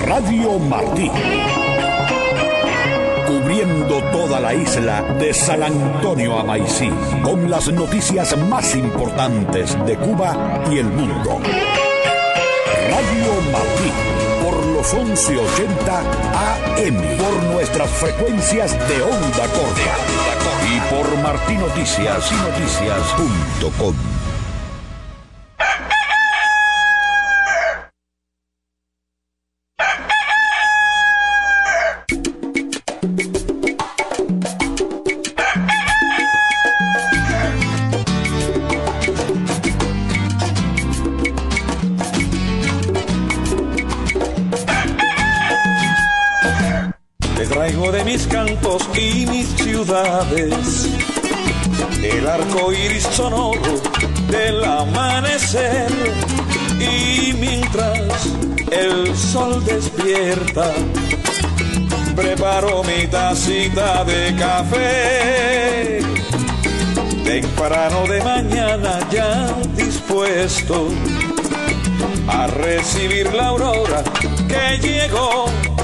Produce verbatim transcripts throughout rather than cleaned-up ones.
Radio Martí. Cubriendo toda la isla de San Antonio a Maicí, con las noticias más importantes de Cuba y el mundo. Radio Martí, por los once ochenta A M, por nuestras frecuencias de onda corta y por martinoticias punto com. Mis cantos y mis ciudades, el arco iris sonoro del amanecer, y mientras el sol despierta, preparo mi tacita de café, temprano de mañana ya dispuesto a recibir la aurora que llegó.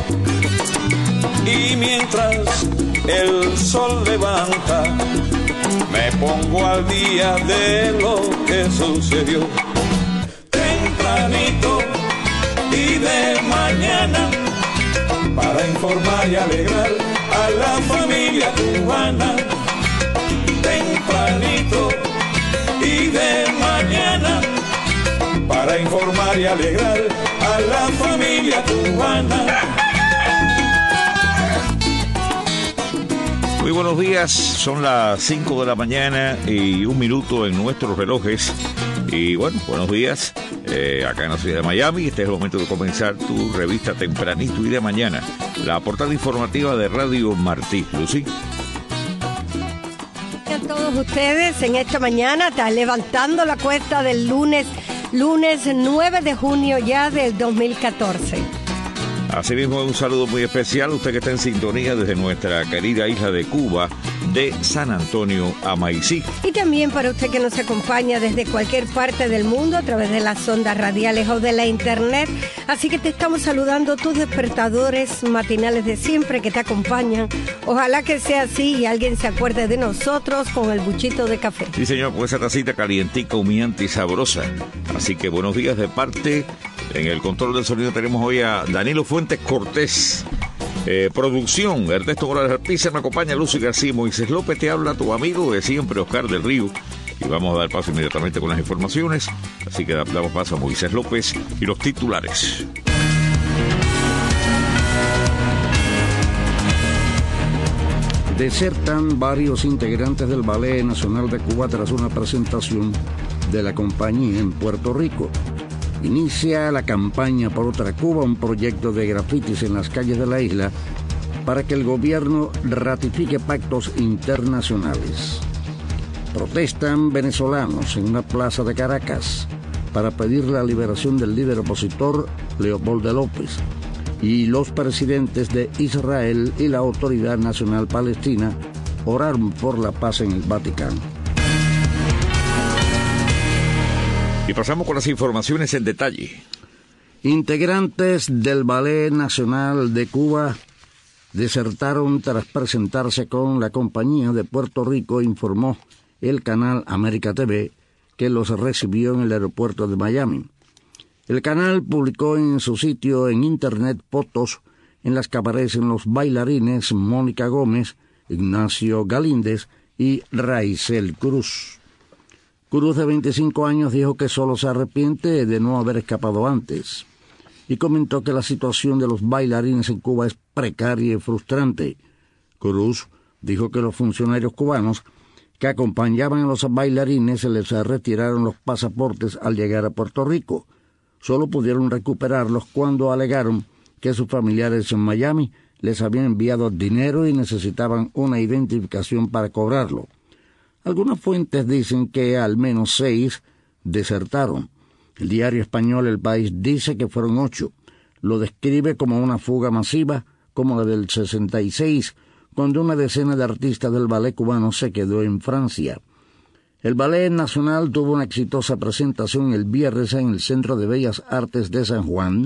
Y mientras el sol levanta, me pongo al día de lo que sucedió. Tempranito y de mañana, para informar y alegrar a la familia cubana. Tempranito y de mañana, para informar y alegrar a la familia cubana. Muy buenos días, son las cinco de la mañana y un minuto en nuestros relojes. Y bueno, buenos días, eh, acá en la ciudad de Miami. Este es el momento de comenzar tu revista Tempranito y de mañana, la portada informativa de Radio Martí. Lucy. A todos ustedes en esta mañana, está levantando la cuesta del lunes, lunes nueve de junio ya del dos mil catorce. Asimismo, un saludo muy especial a usted que está en sintonía desde nuestra querida isla de Cuba, de San Antonio a Maicí. Y también para usted que nos acompaña desde cualquier parte del mundo a través de las ondas radiales o de la internet. Así que te estamos saludando, tus despertadores matinales de siempre que te acompañan. Ojalá que sea así y alguien se acuerde de nosotros con el buchito de café. Sí, señor, pues esa tacita calientica, humeante y sabrosa. Así que buenos días de parte. En el control del sonido tenemos hoy a Danilo Fuentes Cortés. Eh, producción, Ernesto Morales Alpiza, me acompaña Lucy García. Moisés López te habla, tu amigo de siempre, Oscar del Río. Y vamos a dar paso inmediatamente con las informaciones. Así que damos paso a Moisés López y los titulares. Desertan varios integrantes del Ballet Nacional de Cuba tras una presentación de la compañía en Puerto Rico. Inicia la campaña por otra Cuba, un proyecto de grafitis en las calles de la isla para que el gobierno ratifique pactos internacionales. Protestan venezolanos en una plaza de Caracas para pedir la liberación del líder opositor Leopoldo López, y los presidentes de Israel y la Autoridad Nacional Palestina oraron por la paz en el Vaticano. Y pasamos con las informaciones en detalle. Integrantes del Ballet Nacional de Cuba desertaron tras presentarse con la compañía de Puerto Rico, informó el canal América T V, que los recibió en el aeropuerto de Miami. El canal publicó en su sitio en internet fotos en las que aparecen los bailarines Mónica Gómez, Ignacio Galíndez y Raizel Cruz. Cruz, de veinticinco años, dijo que solo se arrepiente de no haber escapado antes y comentó que la situación de los bailarines en Cuba es precaria y frustrante. Cruz dijo que los funcionarios cubanos que acompañaban a los bailarines se les retiraron los pasaportes al llegar a Puerto Rico. Solo pudieron recuperarlos cuando alegaron que sus familiares en Miami les habían enviado dinero y necesitaban una identificación para cobrarlo. Algunas fuentes dicen que al menos seis desertaron. El diario español El País dice que fueron ocho. Lo describe como una fuga masiva, como la del sesenta y seis, cuando una decena de artistas del ballet cubano se quedó en Francia. El Ballet Nacional tuvo una exitosa presentación el viernes en el Centro de Bellas Artes de San Juan,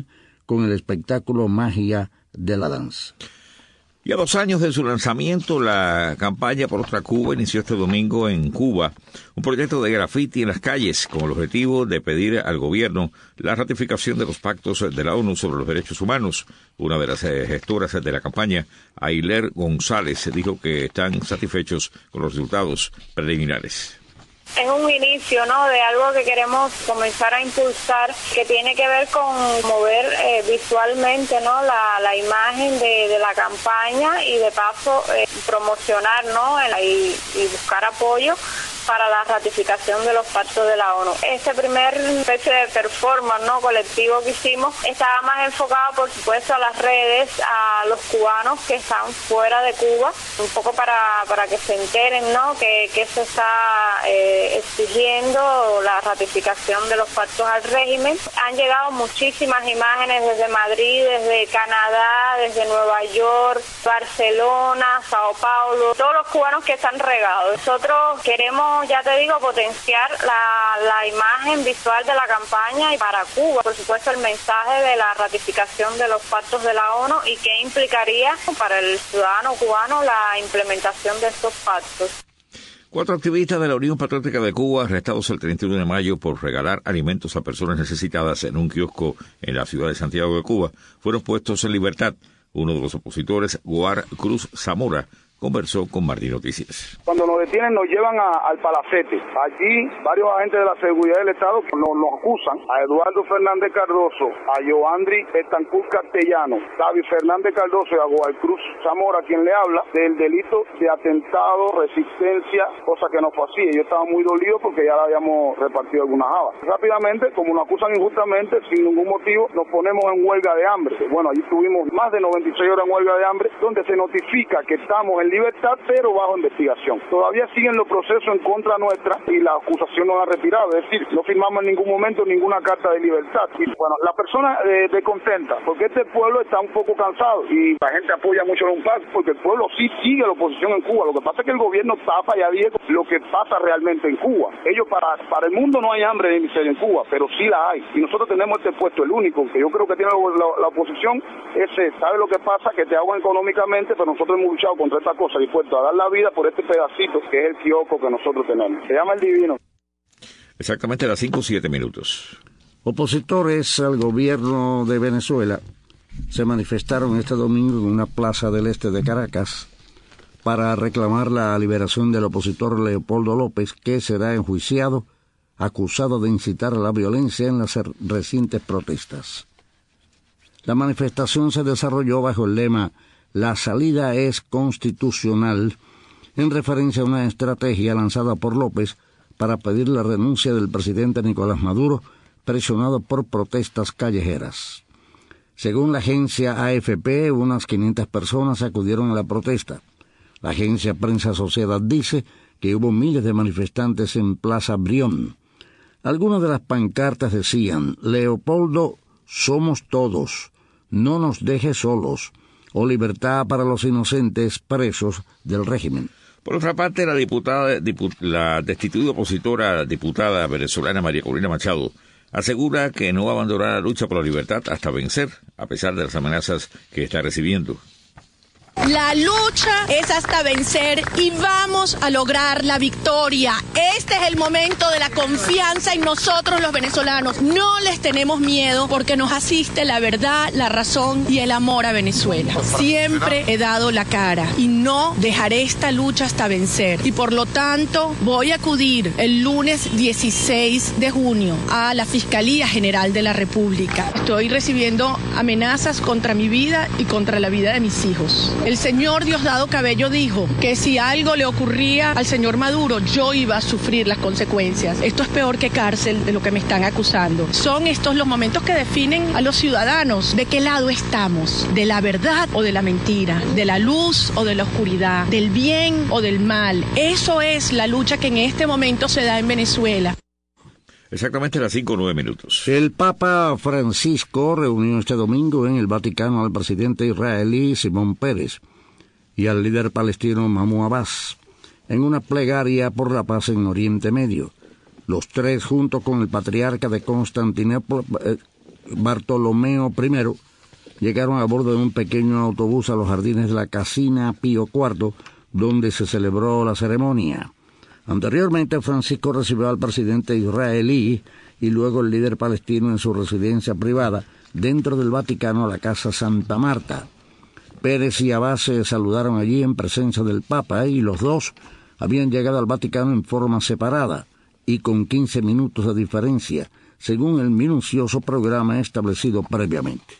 con el espectáculo Magia de la Danza. Y a dos años de su lanzamiento, la campaña por otra Cuba inició este domingo en Cuba, un proyecto de graffiti en las calles con el objetivo de pedir al gobierno la ratificación de los pactos de la ONU sobre los derechos humanos. Una de las gestoras de la campaña, Ailer González, dijo que están satisfechos con los resultados preliminares. Es un inicio, ¿no?, de algo que queremos comenzar a impulsar, que tiene que ver con mover eh, visualmente, ¿no?, la, la imagen de, de la campaña y de paso eh, promocionar, ¿no?, y, y buscar apoyo para la ratificación de los pactos de la ONU. Este primer especie de performance, ¿no?, colectivo que hicimos estaba más enfocado, por supuesto, a las redes, a los cubanos que están fuera de Cuba, un poco para, para que se enteren, ¿no?, que, que se está eh, exigiendo la ratificación de los pactos al régimen. Han llegado muchísimas imágenes desde Madrid, desde Canadá, desde Nueva York, Barcelona, Sao Paulo, todos los cubanos que están regados. Nosotros queremos, ya te digo, potenciar la, la imagen visual de la campaña y para Cuba, por supuesto, el mensaje de la ratificación de los pactos de la ONU y qué implicaría para el ciudadano cubano la implementación de estos pactos. Cuatro activistas de la Unión Patriótica de Cuba, arrestados el treinta y uno de mayo por regalar alimentos a personas necesitadas en un kiosco en la ciudad de Santiago de Cuba, fueron puestos en libertad. Uno de los opositores, Goar Cruz Zamora, conversó con Martí Noticias. Cuando nos detienen nos llevan a, al Palacete. Allí varios agentes de la seguridad del Estado nos, nos acusan a Eduardo Fernández Cardoso, a Joandri Etancur Castellano, David Fernández Cardoso y a Goar Cruz Zamora, quien le habla, del delito de atentado, resistencia, cosa que no fue así. Ellos estaban muy dolidos porque ya le habíamos repartido algunas habas. Rápidamente, como nos acusan injustamente, sin ningún motivo, nos ponemos en huelga de hambre. Bueno, allí tuvimos más de noventa y seis horas en huelga de hambre, donde se notifica que estamos en libertad, pero bajo investigación. Todavía siguen los procesos en contra nuestra y la acusación no ha retirado, es decir, no firmamos en ningún momento ninguna carta de libertad. Y bueno, la persona eh, descontenta, porque este pueblo está un poco cansado y la gente apoya mucho a un pacto, porque el pueblo sí sigue la oposición en Cuba. Lo que pasa es que el gobierno tapa ya dijo lo que pasa realmente en Cuba. Ellos, para, para el mundo no hay hambre ni miseria en Cuba, pero sí la hay. Y nosotros tenemos este puesto, el único, que yo creo que tiene la, la oposición, ese, sabe lo que pasa, que te ahogan económicamente, pero nosotros hemos luchado contra esta cosa, dispuesto a dar la vida por este pedacito que es el kiosco que nosotros tenemos. Se llama El Divino. Exactamente a las cinco o siete minutos. Opositores al gobierno de Venezuela se manifestaron este domingo en una plaza del este de Caracas para reclamar la liberación del opositor Leopoldo López, que será enjuiciado, acusado de incitar a la violencia en las recientes protestas. La manifestación se desarrolló bajo el lema "La salida es constitucional", en referencia a una estrategia lanzada por López para pedir la renuncia del presidente Nicolás Maduro, presionado por protestas callejeras. Según la agencia A F P, unas quinientas personas acudieron a la protesta. La agencia Prensa Sociedad dice que hubo miles de manifestantes en Plaza Brión. Algunas de las pancartas decían: "Leopoldo, somos todos, no nos dejes solos", o "Libertad para los inocentes presos del régimen". Por otra parte, la diputada, diput, la destituida opositora diputada venezolana María Corina Machado asegura que no va a abandonar la lucha por la libertad hasta vencer, a pesar de las amenazas que está recibiendo. La lucha es hasta vencer y vamos a lograr la victoria. Este es el momento de la confianza en nosotros los venezolanos. No les tenemos miedo porque nos asiste la verdad, la razón y el amor a Venezuela. Siempre he dado la cara y no dejaré esta lucha hasta vencer. Y por lo tanto voy a acudir el lunes dieciséis de junio a la Fiscalía General de la República. Estoy recibiendo amenazas contra mi vida y contra la vida de mis hijos. El señor Diosdado Cabello dijo que si algo le ocurría al señor Maduro, yo iba a sufrir las consecuencias. Esto es peor que cárcel de lo que me están acusando. Son estos los momentos que definen a los ciudadanos de qué lado estamos, de la verdad o de la mentira, de la luz o de la oscuridad, del bien o del mal. Eso es la lucha que en este momento se da en Venezuela. Exactamente a las cinco o nueve minutos. El Papa Francisco reunió este domingo en el Vaticano al presidente israelí Simón Pérez y al líder palestino Mahmoud Abbas en una plegaria por la paz en Oriente Medio. Los tres, junto con el patriarca de Constantinopla, eh, Bartolomeo primero, llegaron a bordo de un pequeño autobús a los jardines de la Casina Pío cuarto, donde se celebró la ceremonia. Anteriormente, Francisco recibió al presidente israelí y luego el líder palestino en su residencia privada dentro del Vaticano, la Casa Santa Marta. Pérez y Abbas se saludaron allí en presencia del Papa y los dos habían llegado al Vaticano en forma separada y con quince minutos de diferencia, según el minucioso programa establecido previamente.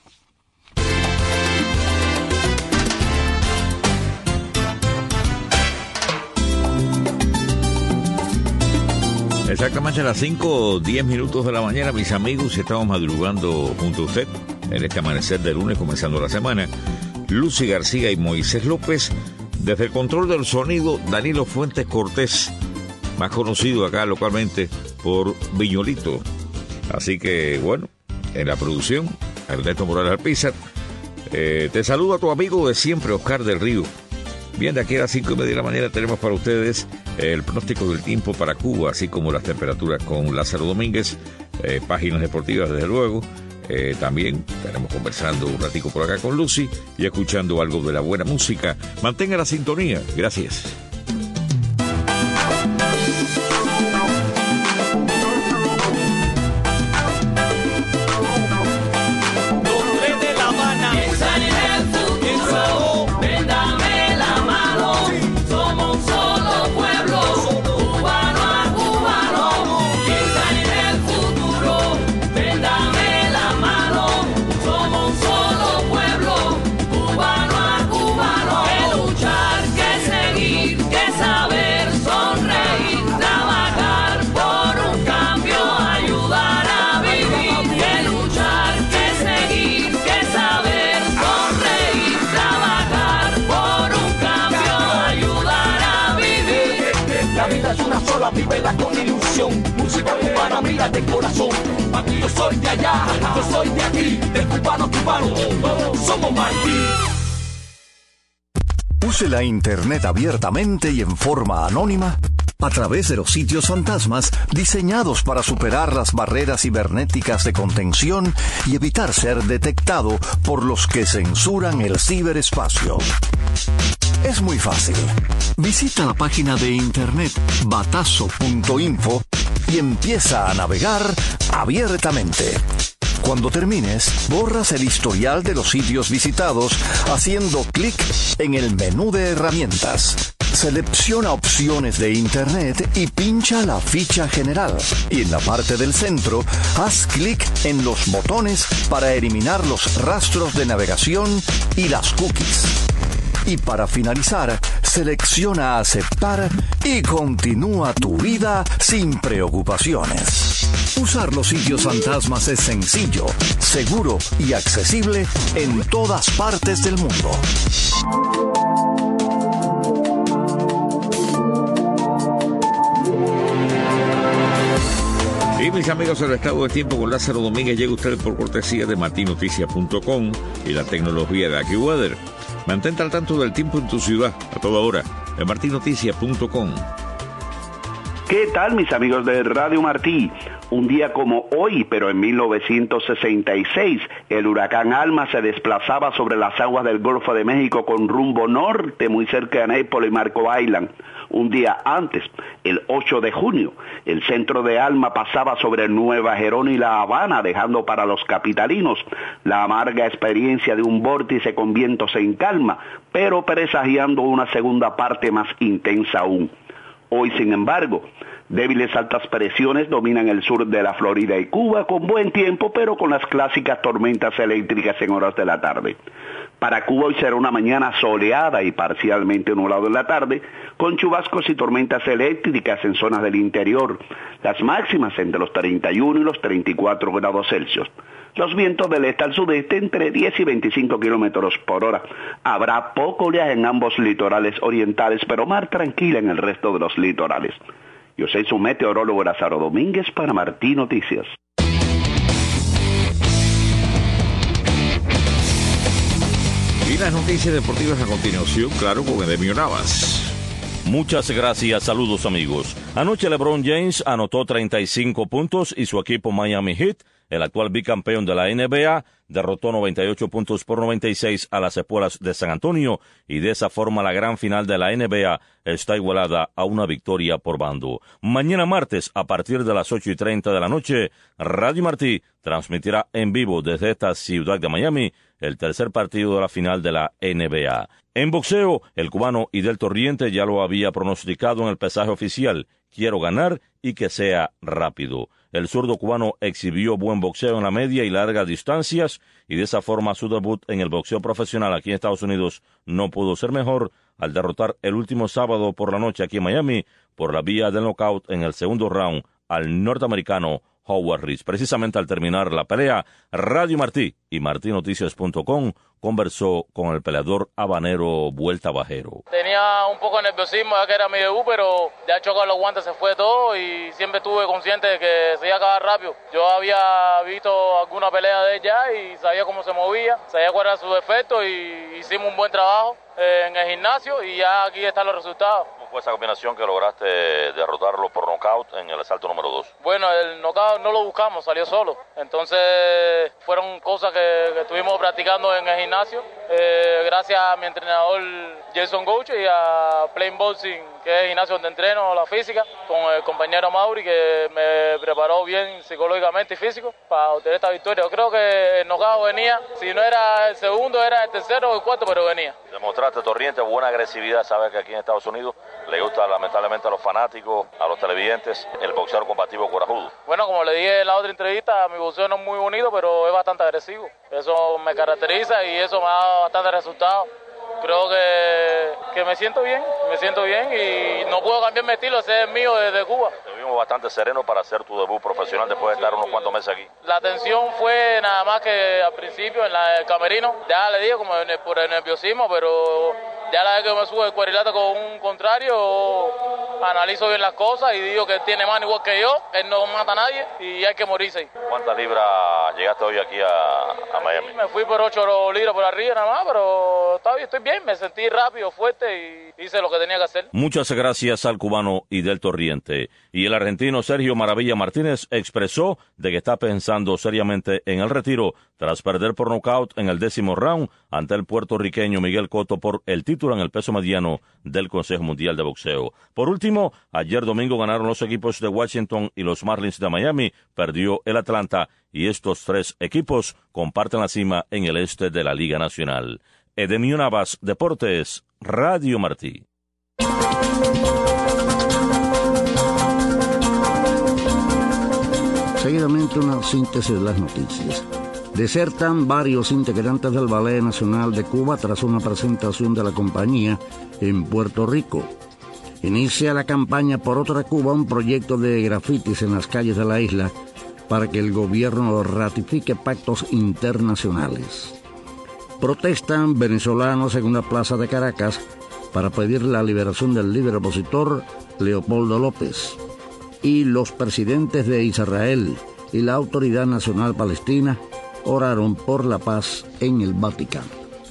Exactamente a las cinco o diez minutos de la mañana, mis amigos, estamos madrugando junto a usted en este amanecer de lunes, comenzando la semana. Lucy García y Moisés López, desde el control del sonido, Danilo Fuentes Cortés, más conocido acá localmente por Viñolito. Así que, bueno, en la producción, Ernesto Morales Alpizar. Eh, te saludo a tu amigo de siempre, Oscar del Río. Bien, de aquí a las cinco y media de la mañana tenemos para ustedes el pronóstico del tiempo para Cuba, así como las temperaturas con Lázaro Domínguez, eh, páginas deportivas desde luego. Eh, también estaremos conversando un ratico por acá con Lucy y escuchando algo de la buena música. Mantenga la sintonía. Gracias. Vívela con ilusión, música cubana, mira de corazón. Aquí yo soy de allá, yo soy de aquí, de cubano cubano, somos Martí. Use la internet abiertamente y en forma anónima a través de los sitios fantasmas diseñados para superar las barreras cibernéticas de contención y evitar ser detectado por los que censuran el ciberespacio. Es muy fácil. Visita la página de internet batazo punto info y empieza a navegar abiertamente. Cuando termines, borras el historial de los sitios visitados haciendo clic en el menú de herramientas. Selecciona opciones de internet y pincha la ficha general. Y en la parte del centro, haz clic en los botones para eliminar los rastros de navegación y las cookies. Y para finalizar, selecciona aceptar y continúa tu vida sin preocupaciones. Usar los sitios fantasmas es sencillo, seguro y accesible en todas partes del mundo. Y mis amigos, el estado de tiempo con Lázaro Domínguez llega a ustedes por cortesía de martin noticias punto com y la tecnología de AccuWeather. Mantente al tanto del tiempo en tu ciudad a toda hora en martin noticias punto com. ¿Qué tal, mis amigos de Radio Martí? Un día como hoy, pero en mil novecientos sesenta y seis, el huracán Alma se desplazaba sobre las aguas del Golfo de México con rumbo norte, muy cerca de Naples y Marco Island. Un día antes, el ocho de junio, el centro de Alma pasaba sobre Nueva Gerona y La Habana, dejando para los capitalinos la amarga experiencia de un vórtice con vientos en calma, pero presagiando una segunda parte más intensa aún. Hoy, sin embargo, débiles altas presiones dominan el sur de la Florida y Cuba con buen tiempo, pero con las clásicas tormentas eléctricas en horas de la tarde. Para Cuba hoy será una mañana soleada y parcialmente nublado en la tarde, con chubascos y tormentas eléctricas en zonas del interior, las máximas entre los treinta y uno y los treinta y cuatro grados Celsius. Los vientos del este al sudeste entre diez y veinticinco kilómetros por hora. Habrá poco oleaje en ambos litorales orientales, pero mar tranquila en el resto de los litorales. Yo soy su meteorólogo Lázaro Domínguez para Martí Noticias. Y las noticias deportivas a continuación, claro, con Edemio Navas. Muchas gracias, saludos amigos. Anoche LeBron James anotó treinta y cinco puntos y su equipo Miami Heat el actual bicampeón de la N B A, derrotó noventa y ocho puntos por noventa y seis a las Espuelas de San Antonio y de esa forma la gran final de la N B A está igualada a una victoria por bando. Mañana martes, a partir de las ocho y treinta de la noche, Radio Martí transmitirá en vivo desde esta ciudad de Miami el tercer partido de la final de la N B A. En boxeo, el cubano Idel Torriente ya lo había pronosticado en el pesaje oficial: quiero ganar y que sea rápido. El zurdo cubano exhibió buen boxeo en la media y largas distancias y de esa forma su debut en el boxeo profesional aquí en Estados Unidos no pudo ser mejor al derrotar el último sábado por la noche aquí en Miami por la vía del knockout en el segundo round al norteamericano Howard Reese. Precisamente al terminar la pelea, Radio Martí y martí noticias punto com conversó con el peleador habanero Vuelta Bajero. Tenía un poco de nerviosismo ya que era mi debut, pero ya chocado los guantes, se fue todo y siempre estuve consciente de que se iba a acabar rápido. Yo había visto alguna pelea de ella y sabía cómo se movía, sabía cuál era su defecto y hicimos un buen trabajo en el gimnasio y ya aquí están los resultados. ¿Cómo fue esa combinación que lograste derrotarlo por nocaut en el asalto número dos? Bueno, el nocaut no lo buscamos, salió solo. Entonces fueron cosas que, que estuvimos practicando en el gimnasio. Eh, gracias a mi entrenador Jason Gouche y a Plain Boxing, que es el gimnasio donde entreno la física, con el compañero Mauri, que me preparó bien psicológicamente y físico para obtener esta victoria. Yo creo que el nocaut venía, si no era el segundo, era el tercero o el cuarto, pero venía. Demostraste, Torriente, buena agresividad. Sabes que aquí en Estados Unidos le gusta lamentablemente a los fanáticos, a los televidentes, el boxeador combativo corajudo. Bueno, como le dije en la otra entrevista, mi boxeo no es muy bonito, pero es bastante agresivo. Eso me caracteriza y eso me ha dado bastante resultado. Creo que, que me siento bien, me siento bien y no puedo cambiar mi estilo, ese es mío desde Cuba. Te vimos bastante sereno para hacer tu debut profesional después de estar unos cuantos meses aquí. La tensión fue nada más que al principio en la, el camerino, ya le digo como en el, por el nerviosismo, pero ya la vez que me subo el cuadrilátero con un contrario, analizo bien las cosas y digo que él tiene mano igual que yo, él no mata a nadie y hay que morirse. ¿Cuántas libras llegaste hoy aquí a, a Miami? Me fui por ocho libras por arriba nada más, pero está bien, estoy bien, me sentí rápido, fuerte y hice lo que tenía que hacer. Muchas gracias al cubano Idel Torriente. Y el argentino Sergio Maravilla Martínez expresó de que está pensando seriamente en el retiro tras perder por nocaut en el décimo round ante el puertorriqueño Miguel Cotto por el título en el peso mediano del Consejo Mundial de Boxeo. Por último, ayer domingo ganaron los equipos de Washington y los Marlins de Miami, perdió el Atlanta y estos tres equipos comparten la cima en el este de la Liga Nacional. Edemio Navas, Deportes, Radio Martí. Seguidamente una síntesis de las noticias. Desertan varios integrantes del Ballet Nacional de Cuba tras una presentación de la compañía en Puerto Rico. Inicia la campaña Por Otra Cuba, un proyecto de grafitis en las calles de la isla para que el gobierno ratifique pactos internacionales. Protestan venezolanos en una plaza de Caracas para pedir la liberación del líder opositor Leopoldo López. Y los presidentes de Israel y la Autoridad Nacional Palestina oraron por la paz en el Vaticano.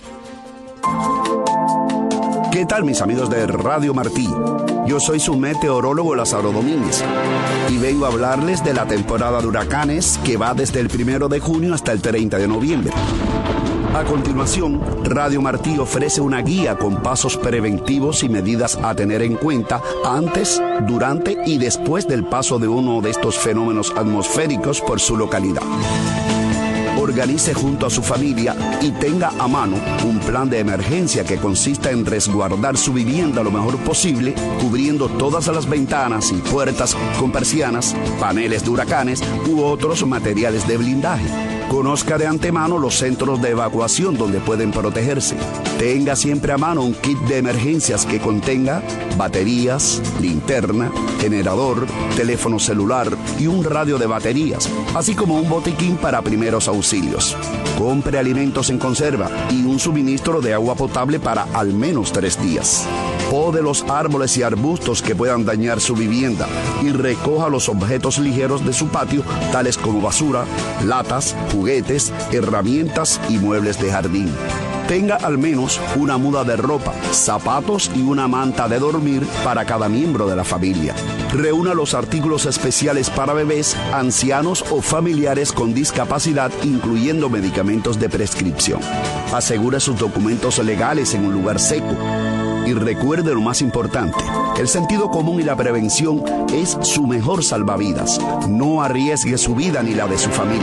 ¿Qué tal, mis amigos de Radio Martí? Yo soy su meteorólogo Lázaro Domínguez y vengo a hablarles de la temporada de huracanes que va desde el primero de junio hasta el treinta de noviembre. A continuación, Radio Martí ofrece una guía con pasos preventivos y medidas a tener en cuenta antes, durante y después del paso de uno de estos fenómenos atmosféricos por su localidad. Organice junto a su familia y tenga a mano un plan de emergencia que consista en resguardar su vivienda lo mejor posible, cubriendo todas las ventanas y puertas con persianas, paneles de huracanes u otros materiales de blindaje. Conozca de antemano los centros de evacuación donde pueden protegerse. Tenga siempre a mano un kit de emergencias que contenga baterías, linterna, generador, teléfono celular y un radio de baterías, así como un botiquín para primeros auxilios. Compre alimentos en conserva y un suministro de agua potable para al menos tres días. Pode los árboles y arbustos que puedan dañar su vivienda y recoja los objetos ligeros de su patio, tales como basura, latas, juguetes, herramientas y muebles de jardín. Tenga al menos una muda de ropa, zapatos y una manta de dormir para cada miembro de la familia. Reúna los artículos especiales para bebés, ancianos o familiares con discapacidad, incluyendo medicamentos de prescripción. Asegure sus documentos legales en un lugar seco. Y recuerde lo más importante, el sentido común y la prevención es su mejor salvavidas. No arriesgue su vida ni la de su familia.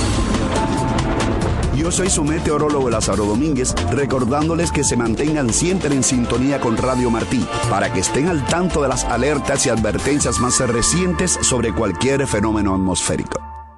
Yo soy su meteorólogo Lázaro Domínguez, recordándoles que se mantengan siempre en sintonía con Radio Martí, para que estén al tanto de las alertas y advertencias más recientes sobre cualquier fenómeno atmosférico.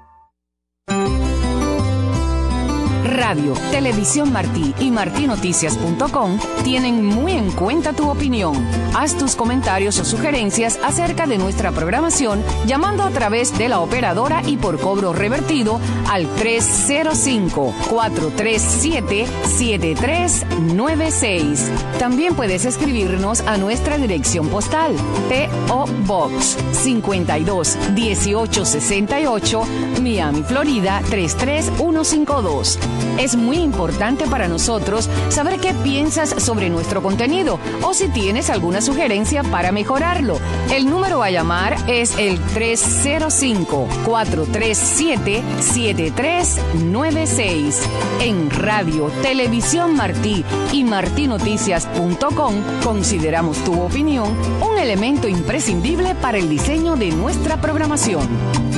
Radio, Televisión Martí y martí noticias punto com tienen muy en cuenta tu opinión. Haz tus comentarios o sugerencias acerca de nuestra programación llamando a través de la operadora y por cobro revertido al tres cero cinco, cuatro tres siete, siete tres nueve seis. También puedes escribirnos a nuestra dirección postal P O Box cincuenta y dos dieciocho sesenta y ocho, Miami, Florida tres tres uno cinco dos. Es muy importante para nosotros saber qué piensas sobre nuestro contenido o si tienes alguna sugerencia para mejorarlo. El número a llamar es el tres cero cinco, cuatro tres siete, siete tres nueve seis. En Radio, Televisión Martí y martí noticias punto com consideramos tu opinión un elemento imprescindible para el diseño de nuestra programación.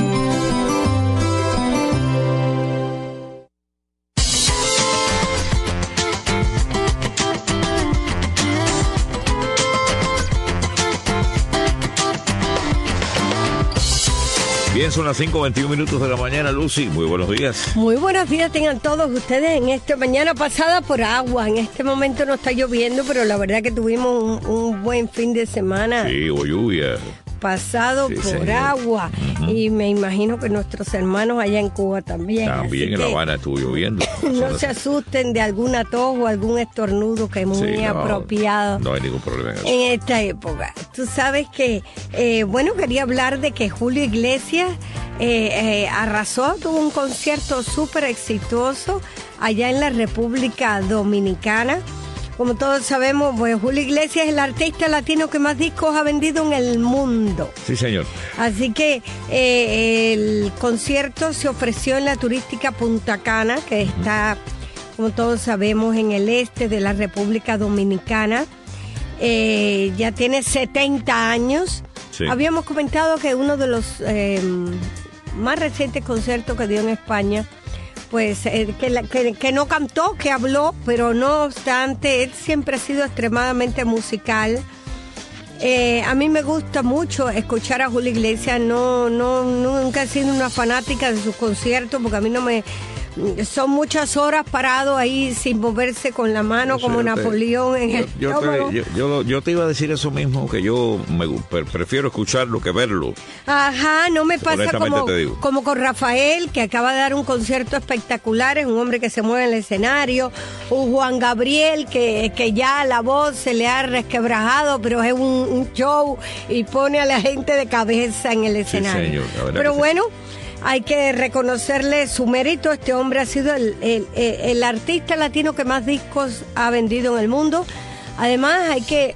Bien, son las cinco veintiún minutos de la mañana, Lucy. Muy buenos días. Muy buenos días tengan todos ustedes en esta mañana pasada por agua. En este momento no está lloviendo, pero la verdad que tuvimos un, un buen fin de semana. Sí, hubo lluvia. Pasado sí, por señor. agua. Uh-huh. Y me imagino que nuestros hermanos allá en Cuba también. También en La Habana estuvo lloviendo. No se asusten de algún atojo o algún estornudo que es muy sí, no, apropiado. No hay ningún problema en eso. En esta época. Tú sabes que, eh, bueno, quería hablar de que Julio Iglesias eh, eh, arrasó, tuvo un concierto súper exitoso allá en la República Dominicana. Como todos sabemos, pues Julio Iglesias es el artista latino que más discos ha vendido en el mundo. Sí, señor. Así que eh, el concierto se ofreció en la turística Punta Cana, que está, como todos sabemos, en el este de la República Dominicana. Eh, ya tiene setenta años. Sí. Habíamos comentado que uno de los eh, más recientes conciertos que dio en España, pues eh, que, la, que, que no cantó, que habló, pero no obstante, él siempre ha sido extremadamente musical. Eh, a mí me gusta mucho escuchar a Julio Iglesias, no, no, nunca he sido una fanática de sus conciertos, porque a mí no me... Son muchas horas parado ahí sin moverse con la mano, como Napoleón en el yo, yo, te, yo, yo, yo te iba a decir eso mismo, que yo me, prefiero escucharlo que verlo. Ajá, no me pasa como, como con Rafael, que acaba de dar un concierto espectacular, es un hombre que se mueve en el escenario, un Juan Gabriel que, que ya la voz se le ha resquebrajado, pero es un, un show y pone a la gente de cabeza en el escenario. Sí, señor, pero bueno... Sí. Hay que reconocerle su mérito. Este hombre ha sido el, el, el artista latino que más discos ha vendido en el mundo. Además, hay que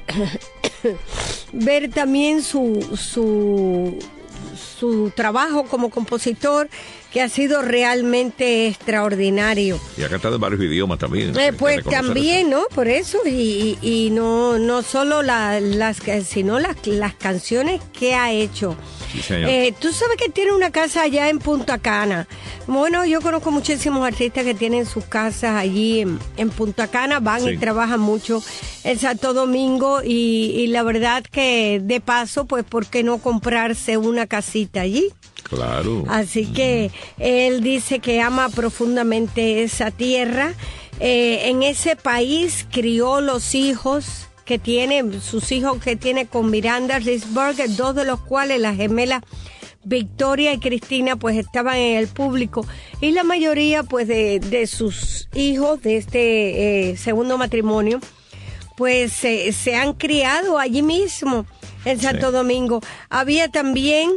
ver también su, su, su trabajo como compositor, que ha sido realmente extraordinario. Y ha cantado en varios idiomas también. Eh, pues también, eso. ¿no? Por eso, y, y, y no, no solo la, las, sino las, las canciones que ha hecho. Sí, señor. Eh, tú sabes que tiene una casa allá en Punta Cana. Bueno, yo conozco muchísimos artistas que tienen sus casas allí en, en Punta Cana, van sí. y trabajan mucho en Santo Domingo, y, y la verdad que de paso, pues, ¿por qué no comprarse una casita allí? Claro. Así que él dice que ama profundamente esa tierra. Eh, en ese país crió los hijos que tiene, sus hijos que tiene con Miranda Risberger, dos de los cuales, las gemelas Victoria y Cristina, pues estaban en el público, y la mayoría pues de, de sus hijos de este eh, segundo matrimonio pues eh, se han criado allí mismo en Santo sí. Domingo. Había también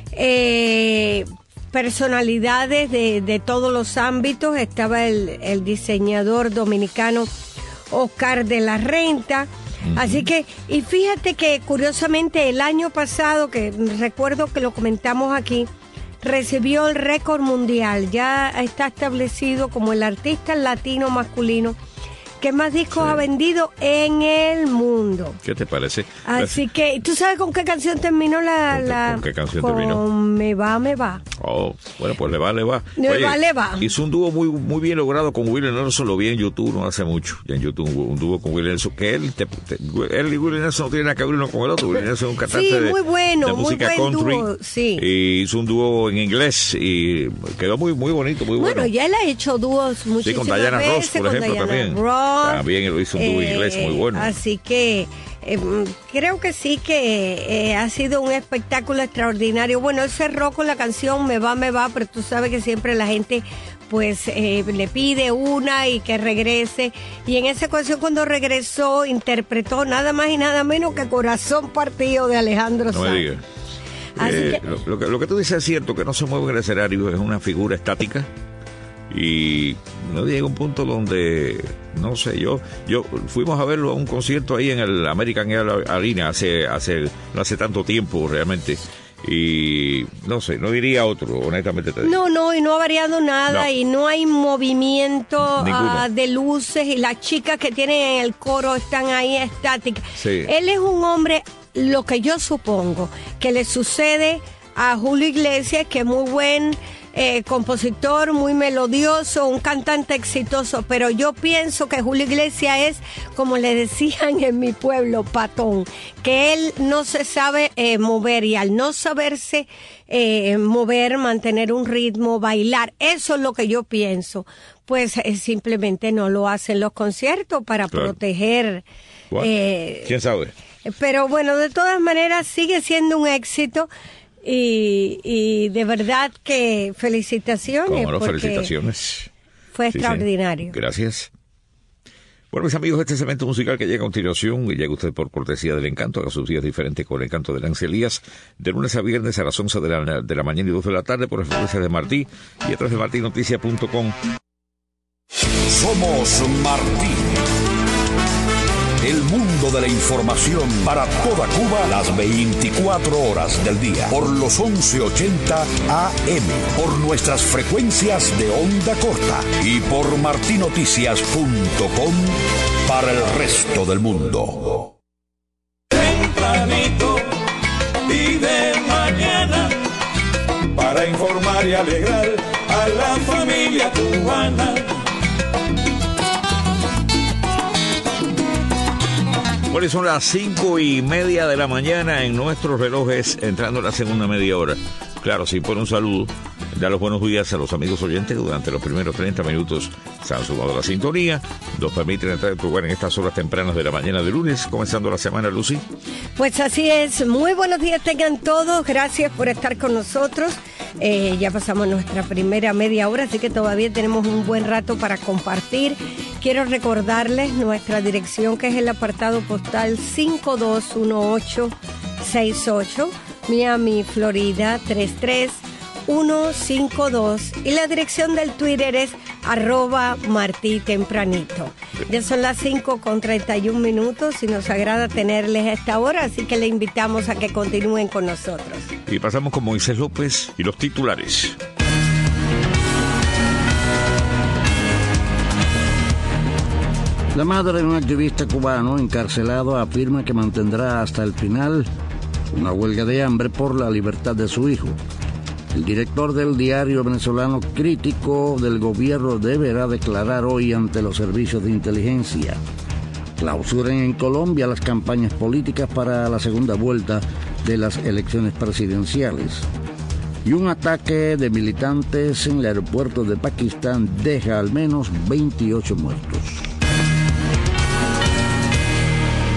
eh, personalidades de, de todos los ámbitos. Estaba el, el diseñador dominicano Oscar de la Renta. Uh-huh. Así que, y fíjate que curiosamente el año pasado, que recuerdo que lo comentamos aquí, recibió el récord mundial. Ya está establecido como el artista latino masculino que más discos sí. ha vendido en el mundo. ¿Qué te parece? Así que, ¿tú sabes con qué canción terminó la...? ¿Con, la, ¿con qué canción con terminó? Me va, me va. Oh, bueno, pues le va, le va. Le Oye, va, le va. Hizo un dúo muy muy bien logrado con Willie Nelson, lo vi en YouTube no hace mucho. Ya en YouTube un dúo con Willie Nelson, que él, te, te, él y Willie Nelson no tienen nada que ver uno con el otro. Willie Nelson es un cantante sí, de, muy bueno, de música muy buen country. Dúo, sí. Y hizo un dúo en inglés y quedó muy muy bonito, muy bueno. Bueno, ya él ha hecho dúos muchísimas Sí, con Diana veces, Ross, por ejemplo, Diana también. Ross, también él hizo un dúo eh, en inglés muy bueno. Así que eh, creo que sí que eh, ha sido un espectáculo extraordinario. Bueno, él cerró con la canción Me va, me va, pero tú sabes que siempre la gente pues eh, le pide una y que regrese. Y en esa ocasión cuando regresó interpretó nada más y nada menos que Corazón Partido de Alejandro Sanz. No me digas. Eh, que... Lo, lo, que, lo que tú dices es cierto, que no se mueve en el escenario, es una figura estática. Y no llega un punto donde, no sé, yo yo fuimos a verlo a un concierto ahí en el American Arena hace, hace no hace tanto tiempo realmente. Y no sé, no diría otro, honestamente te digo. No, no, y no ha variado nada, no. Y no hay movimiento uh, de luces, y las chicas que tienen en el coro están ahí estáticas. Sí. Él es un hombre, lo que yo supongo, que le sucede a Julio Iglesias, que es muy buen eh, compositor, muy melodioso, un cantante exitoso, pero yo pienso que Julio Iglesias es, como le decían en mi pueblo, patón, que él no se sabe eh, mover, y al no saberse eh, mover, mantener un ritmo, bailar, eso es lo que yo pienso, pues eh, simplemente no lo hacen los conciertos para claro. proteger. Eh, ¿Quién sabe? Pero bueno, de todas maneras sigue siendo un éxito. Y, y de verdad que felicitaciones. Cómo no, felicitaciones. Fue sí, extraordinario. Sí. Gracias. Bueno, mis amigos, este segmento musical que llega a continuación, y llega usted por cortesía del Encanto, haga sus días diferentes con el Encanto de Nancy Elías, de lunes a viernes a las once de la, de la mañana y dos de la tarde por las frecuencias de Martí y a través de martí noticias punto com. Somos Martí. El mundo de la información para toda Cuba las veinticuatro horas del día. Por los once ochenta A M. Por nuestras frecuencias de onda corta. Y por martí noticias punto com para el resto del mundo. Tempranito y de mañana, para informar y alegrar a la familia cubana. Bueno, son las cinco y media de la mañana en nuestros relojes, entrando en la segunda media hora. Claro, sí, por un saludo, dar los buenos días a los amigos oyentes que durante los primeros treinta minutos se han sumado a la sintonía. Nos permiten entrar en tu lugar en estas horas tempranas de la mañana de lunes, comenzando la semana, Lucy. Pues así es, muy buenos días tengan todos, gracias por estar con nosotros. Eh, ya pasamos nuestra primera media hora, así que todavía tenemos un buen rato para compartir. Quiero recordarles nuestra dirección, que es el apartado postal cinco dos uno ocho seis ocho, Miami, Florida tres tres uno cinco dos, y la dirección del Twitter es arroba Martí Tempranito. Ya son las cinco con treinta y un minutos y nos agrada tenerles a esta hora, así que le invitamos a que continúen con nosotros. Y pasamos con Moisés López y los titulares. La madre de un activista cubano encarcelado afirma que mantendrá hasta el final una huelga de hambre por la libertad de su hijo. El director del diario venezolano Crítico del Gobierno deberá declarar hoy ante los servicios de inteligencia. Clausuran en Colombia las campañas políticas para la segunda vuelta de las elecciones presidenciales. Y un ataque de militantes en el aeropuerto de Pakistán deja al menos veintiocho muertos.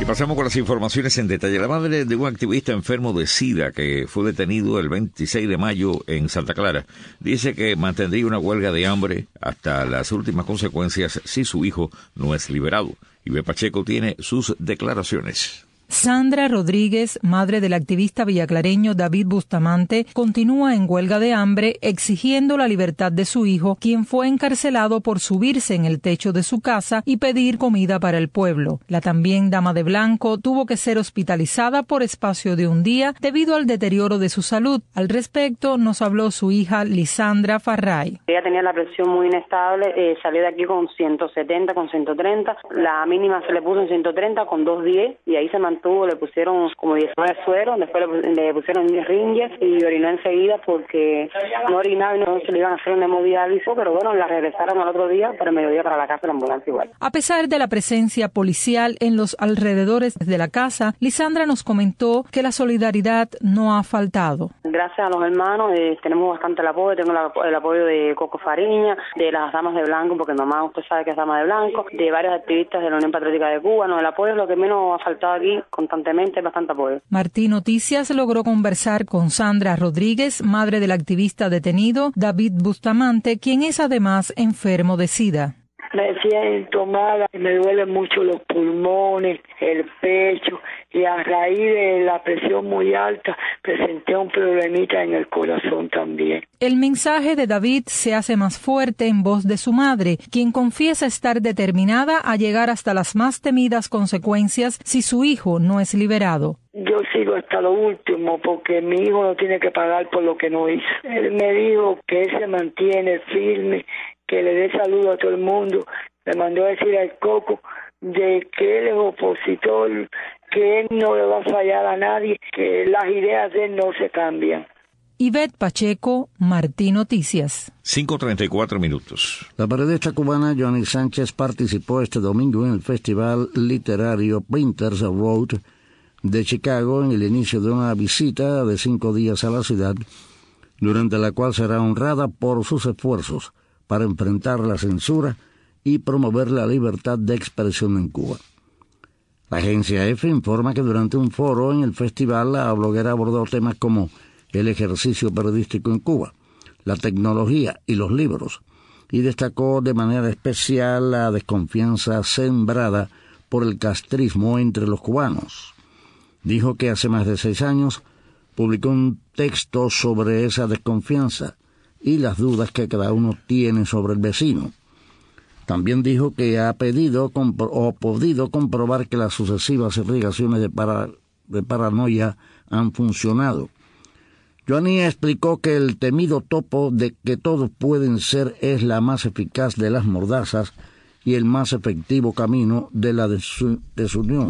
pasamos con las informaciones en detalle. La madre de un activista enfermo de SIDA que fue detenido el veintiséis de mayo en Santa Clara dice que mantendría una huelga de hambre hasta las últimas consecuencias si su hijo no es liberado. Ibe Pacheco tiene sus declaraciones. Sandra Rodríguez, madre del activista villaclareño David Bustamante, continúa en huelga de hambre exigiendo la libertad de su hijo, quien fue encarcelado por subirse en el techo de su casa y pedir comida para el pueblo. La también dama de blanco tuvo que ser hospitalizada por espacio de un día debido al deterioro de su salud. Al respecto nos habló su hija Lisandra Farray. Ella tenía la presión muy inestable, eh, salió de aquí con ciento setenta, con ciento treinta, la mínima se le puso en ciento treinta con doscientos diez y ahí se mantuvo. Le pusieron como diecinueve sueros, después le, le pusieron ringes y orinó enseguida porque no orinaba y no se le iban a hacer una hemodiálisis, pero bueno, la regresaron al otro día, pero mediodía para la casa de la ambulancia igual. A pesar de la presencia policial en los alrededores de la casa, Lisandra nos comentó que la solidaridad no ha faltado. Gracias a los hermanos eh, tenemos bastante el apoyo, tengo la, el apoyo de Coco Fariña, de las damas de blanco, porque mamá usted sabe que es dama de blanco, de varios activistas de la Unión Patriótica de Cuba. No, el apoyo es lo que menos ha faltado aquí. Constantemente, bastante apoyo. Martí Noticias logró conversar con Sandra Rodríguez, madre del activista detenido David Bustamante, quien es además enfermo de SIDA. Me siento mala, me duelen mucho los pulmones, el pecho, y a raíz de la presión muy alta presenté un problemita en el corazón también. El mensaje de David se hace más fuerte en voz de su madre, quien confiesa estar determinada a llegar hasta las más temidas consecuencias si su hijo no es liberado. Yo sigo hasta lo último porque mi hijo no tiene que pagar por lo que no hizo. Él me dijo que él se mantiene firme, que le dé saludo a todo el mundo. Le mandó a decir al Coco de que él es opositor, que él no le va a fallar a nadie, que las ideas de él no se cambian. Ivette Pacheco, Martí Noticias. cinco treinta y cuatro minutos. La periodista cubana Johnny Sánchez participó este domingo en el festival literario Painters Road de Chicago en el inicio de una visita de cinco días a la ciudad, durante la cual será honrada por sus esfuerzos para enfrentar la censura y promover la libertad de expresión en Cuba. La agencia EFE informa que durante un foro en el festival la bloguera abordó temas como el ejercicio periodístico en Cuba, la tecnología y los libros, y destacó de manera especial la desconfianza sembrada por el castrismo entre los cubanos. Dijo que hace más de seis años publicó un texto sobre esa desconfianza y las dudas que cada uno tiene sobre el vecino. También dijo que ha pedido compro- o podido comprobar que las sucesivas irrigaciones de, para- de paranoia han funcionado. Joanny explicó que el temido topo de que todos pueden ser es la más eficaz de las mordazas y el más efectivo camino de la desu- desunión.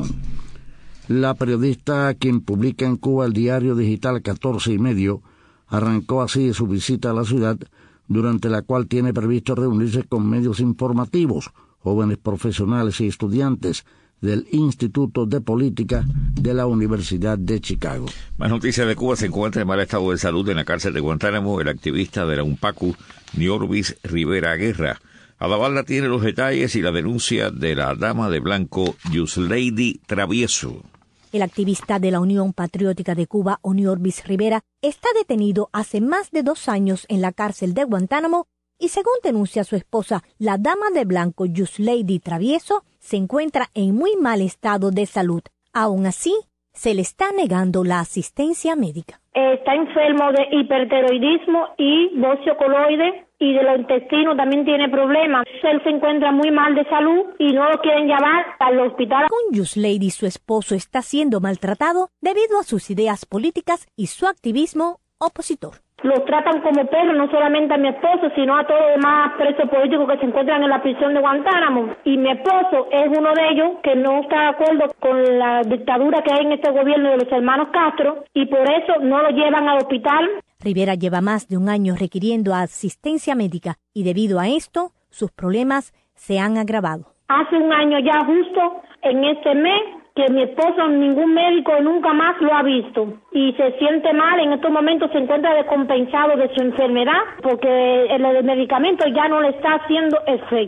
La periodista, quien publica en Cuba el diario digital catorce y medio, arrancó así su visita a la ciudad, durante la cual tiene previsto reunirse con medios informativos, jóvenes profesionales y estudiantes del Instituto de Política de la Universidad de Chicago. Más noticias de Cuba. Se encuentra en mal estado de salud en la cárcel de Guantánamo el activista de la UNPACU, Niorbis Rivera Guerra. Adavalda tiene los detalles y la denuncia de la dama de blanco, Yuslady Travieso. El activista de la Unión Patriótica de Cuba, Niorbis Rivera, está detenido hace más de dos años en la cárcel de Guantánamo y, según denuncia su esposa, la dama de blanco Yuslady Travieso, se encuentra en muy mal estado de salud. Aún así, se le está negando la asistencia médica. Está enfermo de hipertiroidismo y bocio coloide, y de los intestinos también tiene problemas. Él se encuentra muy mal de salud y no lo quieren llevar al hospital. Con Yuslady, su esposo está siendo maltratado debido a sus ideas políticas y su activismo opositor. Los tratan como perros, no solamente a mi esposo, sino a todos los demás presos políticos que se encuentran en la prisión de Guantánamo. Y mi esposo es uno de ellos que no está de acuerdo con la dictadura que hay en este gobierno de los hermanos Castro, y por eso no lo llevan al hospital. Rivera lleva más de un año requiriendo asistencia médica y debido a esto, sus problemas se han agravado. Hace un año ya justo en este mes que mi esposo, ningún médico nunca más lo ha visto y se siente mal. En estos momentos se encuentra descompensado de su enfermedad porque el medicamento ya no le está haciendo efecto.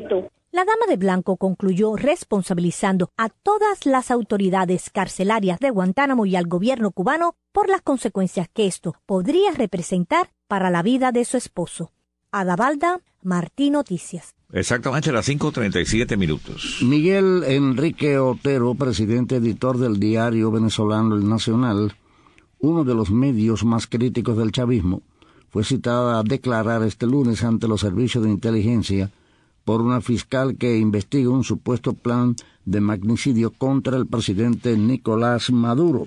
La dama de blanco concluyó responsabilizando a todas las autoridades carcelarias de Guantánamo y al gobierno cubano por las consecuencias que esto podría representar para la vida de su esposo. Adavalda, Martí Noticias. Exactamente a las cinco treinta y siete minutos. Miguel Enrique Otero, presidente editor del diario venezolano El Nacional, uno de los medios más críticos del chavismo, fue citado a declarar este lunes ante los servicios de inteligencia por una fiscal que investiga un supuesto plan de magnicidio contra el presidente Nicolás Maduro.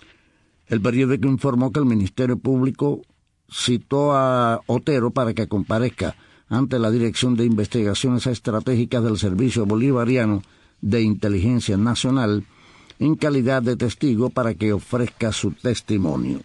El periódico informó que el Ministerio Público citó a Otero para que comparezca ante la Dirección de Investigaciones Estratégicas del Servicio Bolivariano de Inteligencia Nacional en calidad de testigo para que ofrezca su testimonio.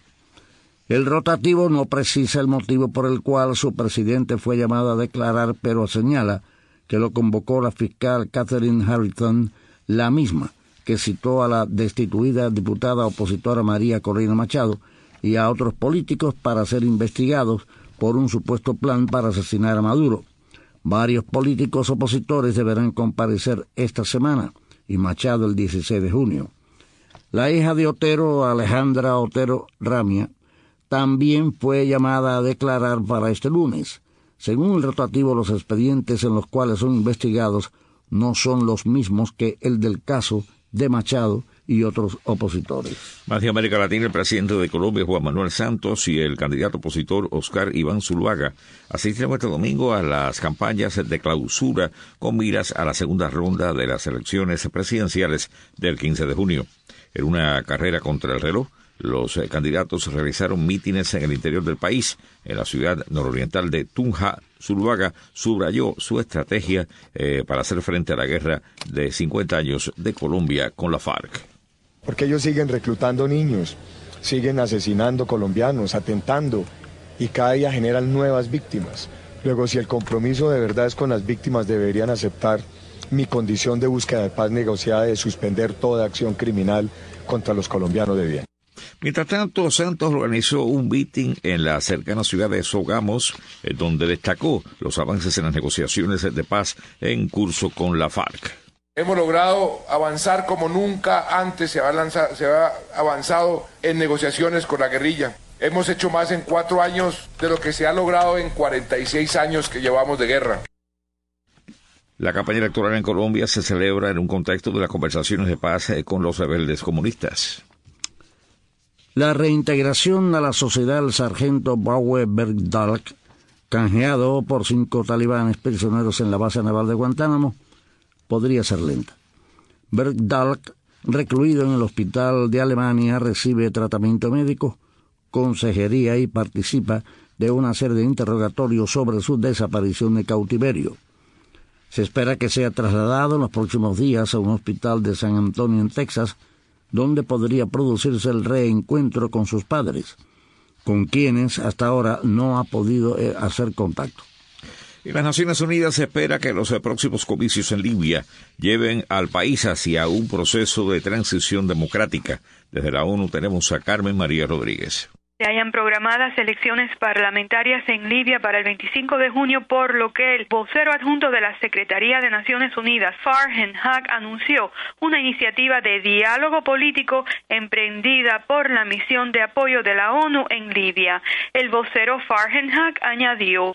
El rotativo no precisa el motivo por el cual su presidente fue llamado a declarar, pero señala que lo convocó la fiscal Catherine Harrington, la misma que citó a la destituida diputada opositora María Corina Machado y a otros políticos para ser investigados por un supuesto plan para asesinar a Maduro. Varios políticos opositores deberán comparecer esta semana y Machado el dieciséis de junio. La hija de Otero, Alejandra Otero Ramia, también fue llamada a declarar para este lunes. Según el rotativo, los expedientes en los cuales son investigados no son los mismos que el del caso de Machado y otros opositores. Más de América Latina, el presidente de Colombia, Juan Manuel Santos, y el candidato opositor, Oscar Iván Zuluaga, asistieron este domingo a las campañas de clausura con miras a la segunda ronda de las elecciones presidenciales del quince de junio. En una carrera contra el reloj, los eh, candidatos realizaron mítines en el interior del país. En la ciudad nororiental de Tunja, Zuluaga subrayó su estrategia eh, para hacer frente a la guerra de cincuenta años de Colombia con la FARC. Porque ellos siguen reclutando niños, siguen asesinando colombianos, atentando, y cada día generan nuevas víctimas. Luego, si el compromiso de verdad es con las víctimas, deberían aceptar mi condición de búsqueda de paz negociada, de suspender toda acción criminal contra los colombianos de bien. Mientras tanto, Santos organizó un meeting en la cercana ciudad de Sogamos, eh, donde destacó los avances en las negociaciones de paz en curso con la FARC. Hemos logrado avanzar como nunca antes se ha, lanzado, se ha avanzado en negociaciones con la guerrilla. Hemos hecho más en cuatro años de lo que se ha logrado en cuarenta y seis años que llevamos de guerra. La campaña electoral en Colombia se celebra en un contexto de las conversaciones de paz eh, con los rebeldes comunistas. La reintegración a la sociedad del sargento Bawe Bergdalk, canjeado por cinco talibanes prisioneros en la base naval de Guantánamo, podría ser lenta. Bergdalk, recluido en el hospital de Alemania, recibe tratamiento médico, consejería y participa de una serie de interrogatorios sobre su desaparición de cautiverio. Se espera que sea trasladado en los próximos días a un hospital de San Antonio, en Texas, donde podría producirse el reencuentro con sus padres, con quienes hasta ahora no ha podido eh, hacer contacto. Y las Naciones Unidas espera que los próximos comicios en Libia lleven al país hacia un proceso de transición democrática. Desde la ONU tenemos a Carmen María Rodríguez. Se hayan programadas elecciones parlamentarias en Libia para el veinticinco de junio, por lo que el vocero adjunto de la Secretaría de Naciones Unidas, Farhan Haq, anunció una iniciativa de diálogo político emprendida por la misión de apoyo de la ONU en Libia. El vocero Farhan Haq añadió: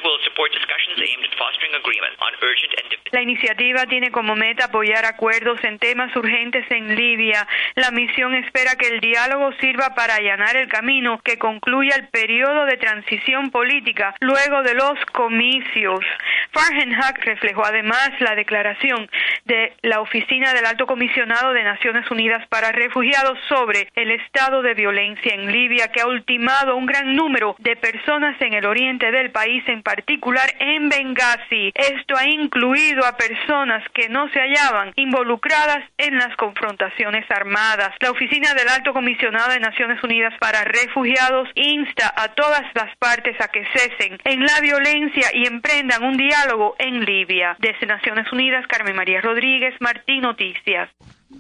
la iniciativa tiene como meta apoyar acuerdos en temas urgentes en Libia. La misión espera que el diálogo sirva para allanar el camino que concluya el periodo de transición política luego de los comicios. Farhan Haq reflejó además la declaración de la Oficina del Alto Comisionado de Naciones Unidas para Refugiados sobre el estado de violencia en Libia, que ha ultimado un gran número de personas en el oriente del país, en particular en Benghazi. Esto ha incluido a personas que no se hallaban involucradas en las confrontaciones armadas. La Oficina del Alto Comisionado de Naciones Unidas para Refugiados insta a todas las partes a que cesen en la violencia y emprendan un diálogo en Libia. Desde Naciones Unidas, Carmen María Rodríguez, Martí Noticias.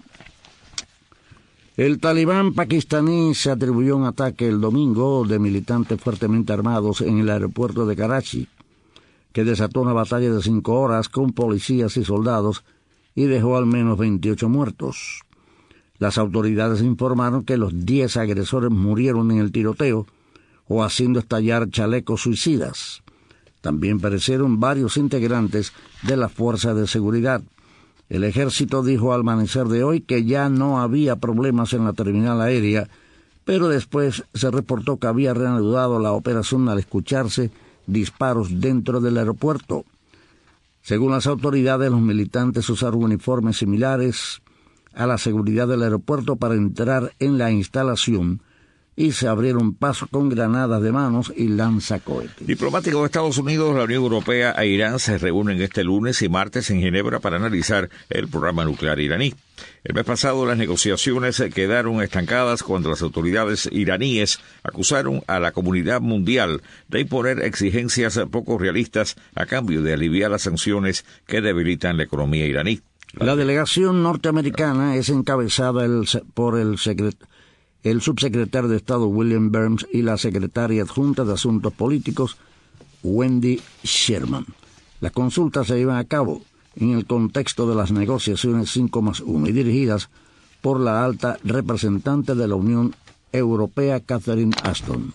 El talibán pakistaní se atribuyó un ataque el domingo de militantes fuertemente armados en el aeropuerto de Karachi. que desató una batalla de cinco horas con policías y soldados y dejó al menos veintiocho muertos. Las autoridades informaron que los diez agresores murieron en el tiroteo o haciendo estallar chalecos suicidas. También perecieron varios integrantes de la fuerza de seguridad. El ejército dijo al amanecer de hoy que ya no había problemas en la terminal aérea, pero después se reportó que había reanudado la operación al escucharse disparos dentro del aeropuerto. Según las autoridades, los militantes usaron uniformes similares a la seguridad del aeropuerto para entrar en la instalación y se abrieron paso con granadas de manos y lanzacohetes. Diplomáticos de Estados Unidos, la Unión Europea e Irán se reúnen este lunes y martes en Ginebra para analizar el programa nuclear iraní. El mes pasado las negociaciones quedaron estancadas cuando las autoridades iraníes acusaron a la comunidad mundial de imponer exigencias poco realistas a cambio de aliviar las sanciones que debilitan la economía iraní. La delegación norteamericana es encabezada el, por el secretario el subsecretario de Estado William Burns y la secretaria adjunta de Asuntos Políticos Wendy Sherman. Las consultas se llevan a cabo en el contexto de las negociaciones cinco más uno y dirigidas por la alta representante de la Unión Europea, Catherine Ashton.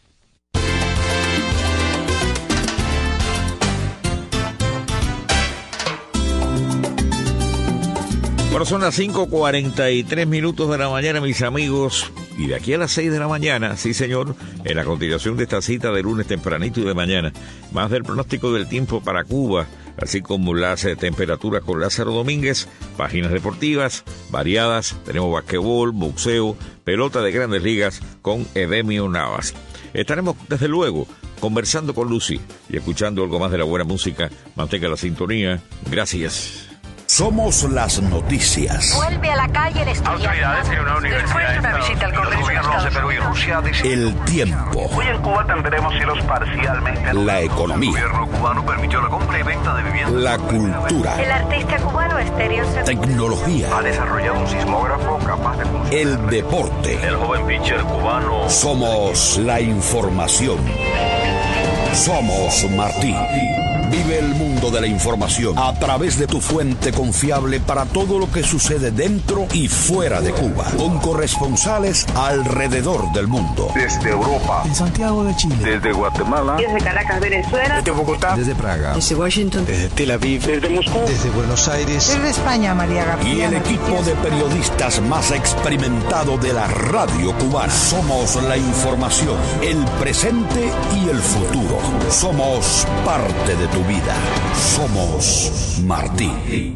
Bueno, son las cinco cuarenta y tres minutos de la mañana, mis amigos, y de aquí a las seis de la mañana, sí señor, en la continuación de esta cita de lunes tempranito y de mañana, más del pronóstico del tiempo para Cuba, así como las eh, temperaturas con Lázaro Domínguez, páginas deportivas variadas, tenemos basquetbol, boxeo, pelota de grandes ligas con Edemio Navas. Estaremos, desde luego, conversando con Lucy y escuchando algo más de la buena música. Mantenga la sintonía. Gracias. Somos las noticias. Vuelve a la calle el estudiante. Autoridades en una universidad. Después de una visita al Congreso de Perú y Rusia dicen... El tiempo. Hoy en Cuba tendremos cielos parcialmente... La economía. El gobierno cubano permitió la compra y venta de viviendas. La cultura. El artista cubano Estéreo Sevilla. Tecnología. Ha desarrollado un sismógrafo capaz de funcionar. El deporte. El joven pitcher cubano... Somos la información. Somos Martí. Vive el mundo de la información a través de tu fuente confiable para todo lo que sucede dentro y fuera de Cuba, con corresponsales alrededor del mundo. Desde Europa. En Santiago de Chile. Desde Guatemala. Desde Caracas, Venezuela. Desde Bogotá. Desde Praga. Desde Washington. Desde Tel Aviv. Desde Moscú. Desde Buenos Aires. Desde España, María García. Y el equipo de periodistas más experimentado de la radio cubana. Somos la información, el presente y el futuro. Somos parte de tu vida. Somos Martí.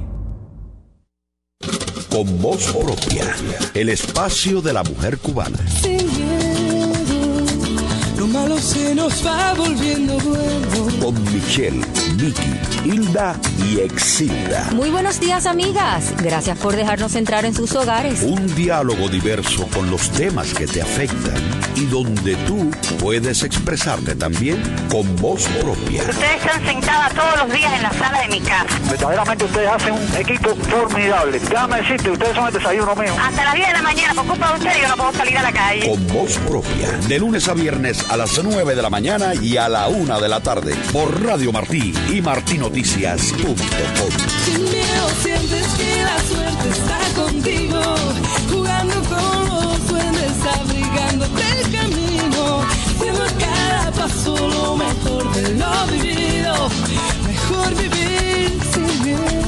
Con voz propia, el espacio de la mujer cubana. Sin miedo, lo malo se nos va volviendo bueno. Con Michelle, Vicky, Hilda y Exilda. Muy buenos días, amigas. Gracias por dejarnos entrar en sus hogares. Un diálogo diverso con los temas que te afectan y donde tú puedes expresarte también con voz propia. Ustedes están sentadas todos los días en la sala de mi casa. Verdaderamente ustedes hacen un equipo formidable. Déjame decirte, ustedes son el desayuno mío. Hasta las diez de la mañana, por culpa de ustedes, yo no puedo salir a la calle. Con voz propia, de lunes a viernes a las nueve de la mañana y a la una de la tarde, por Radio Martí y martí noticias punto com. Sin miedo sientes que la suerte está contigo, jugando con los duendes, abrigándote el camino, siendo cada paso lo mejor de lo vivido, mejor vivir sin miedo.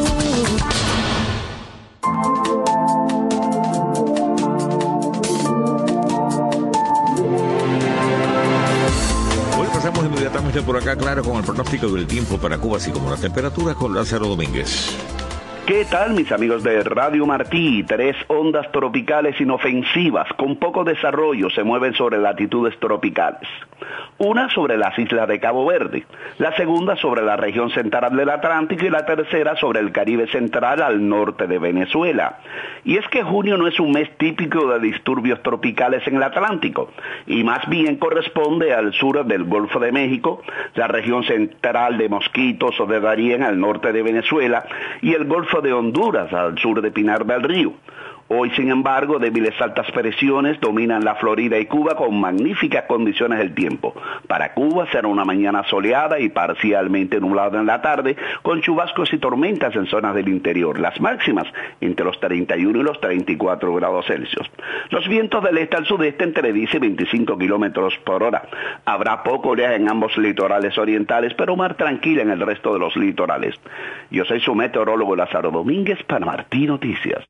Pasamos inmediatamente por acá, claro, con el pronóstico del tiempo para Cuba, así como las temperaturas con Lázaro Domínguez. ¿Qué tal, mis amigos de Radio Martí? Tres ondas tropicales inofensivas con poco desarrollo se mueven sobre latitudes tropicales. Una sobre las islas de Cabo Verde, la segunda sobre la región central del Atlántico y la tercera sobre el Caribe central al norte de Venezuela. Y es que junio no es un mes típico de disturbios tropicales en el Atlántico, y más bien corresponde al sur del Golfo de México, la región central de Mosquitos o de Darién al norte de Venezuela y el Golfo de Honduras al sur de Pinar del Río. Hoy, sin embargo, débiles altas presiones dominan la Florida y Cuba con magníficas condiciones del tiempo. Para Cuba será una mañana soleada y parcialmente nublada en la tarde, con chubascos y tormentas en zonas del interior. Las máximas entre los treinta y uno y los treinta y cuatro grados Celsius. Los vientos del este al sudeste entre diez y veinticinco kilómetros por hora. Habrá poco oleaje en ambos litorales orientales, pero mar tranquila en el resto de los litorales. Yo soy su meteorólogo Lázaro Domínguez para Martí Noticias.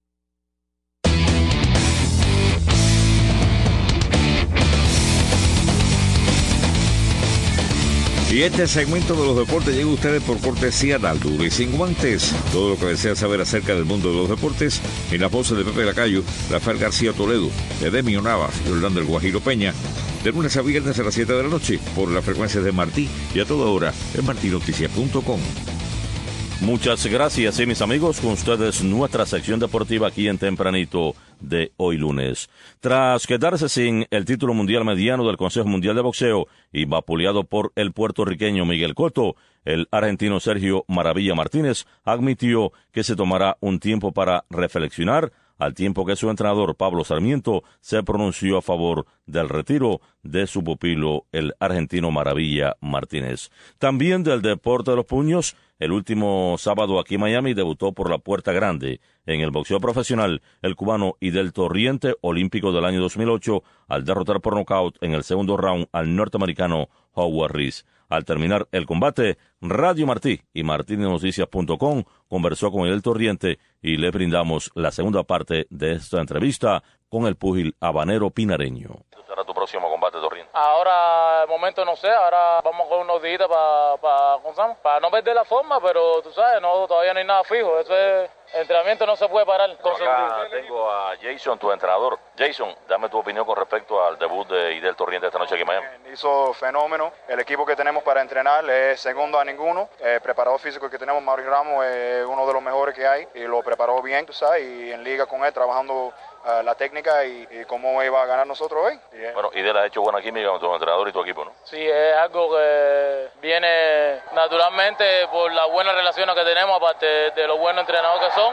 Y este segmento de los deportes llega a ustedes por cortesía de Aldura y Sin Guantes. Todo lo que desea saber acerca del mundo de los deportes en las voces de Pepe Lacayo, Rafael García Toledo, Edemio Navas y Orlando El Guajiro Peña, de lunes a viernes a las siete de la noche por las frecuencias de Martí y a toda hora en martí noticias punto com. Muchas gracias, y mis amigos, con ustedes nuestra sección deportiva aquí en Tempranito de hoy lunes. Tras quedarse sin el título mundial mediano del Consejo Mundial de Boxeo y vapuleado por el puertorriqueño Miguel Cotto, el argentino Sergio Maravilla Martínez admitió que se tomará un tiempo para reflexionar, al tiempo que su entrenador Pablo Sarmiento se pronunció a favor del retiro de su pupilo, el argentino Maravilla Martínez. También del deporte de los puños, el último sábado aquí en Miami debutó por la puerta grande en el boxeo profesional el cubano Idel Torriente, olímpico del año dos mil ocho, al derrotar por nocaut en el segundo round al norteamericano Howard Reese. Al terminar el combate, Radio Martí y martí noticias punto com conversó con Idel Torriente y le brindamos la segunda parte de esta entrevista con el púgil habanero pinareño. ¿Será tu próximo combate, Torriente? Ahora, de momento no sé, ahora vamos con unos días para pa, pa no perder la forma, pero tú sabes, no, todavía no hay nada fijo, eso es, el entrenamiento no se puede parar. Acá tengo a Jason, tu entrenador. Jason, dame tu opinión con respecto al debut de Idel Torriente esta noche aquí en Miami. Hizo fenómeno, el equipo que tenemos para entrenar es segundo a ninguno, el preparador físico que tenemos, Mauri Ramos, es uno de los mejores que hay y lo preparó bien, tú sabes, y en liga con él trabajando Uh, la técnica y, y cómo iba a ganar nosotros hoy. Yeah. Bueno, Idel ha hecho buena química con tu entrenador y tu equipo, ¿no? Sí, es algo que viene naturalmente por las buenas relaciones que tenemos, aparte de los buenos entrenadores que son.